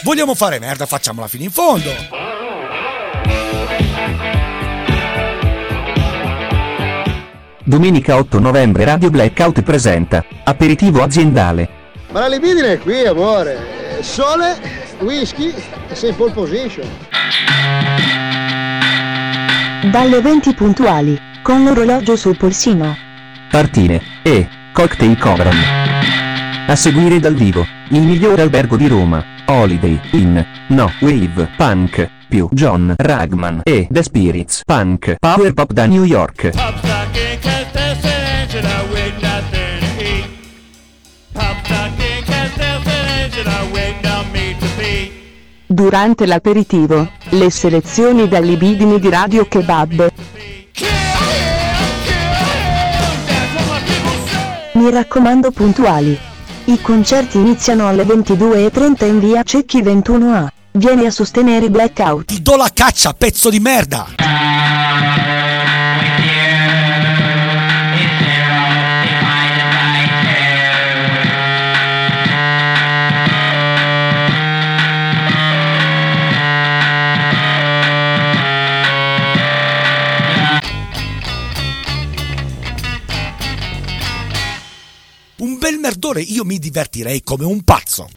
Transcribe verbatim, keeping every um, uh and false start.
Vogliamo fare merda, facciamola fino in fondo. Domenica otto novembre Radio Blackout presenta Aperitivo aziendale. Ma la libidine è qui, amore. Sole, whisky e sei in pole position. Dalle venti puntuali, con l'orologio sul polsino. Partine e cocktail Cobram. A seguire dal vivo, il miglior albergo di Roma, Holiday Inn, No Wave Punk, più John Ragman e The Spirits Punk Power Pop da New York. Durante l'aperitivo, le selezioni da libidini di Radio Kebab. Mi raccomando puntuali. I concerti iniziano alle ventidue e trenta in via Cecchi ventuno A. Vieni a sostenere Blackout. Ti do la caccia, pezzo di merda! Un bel merdore, io mi divertirei come un pazzo.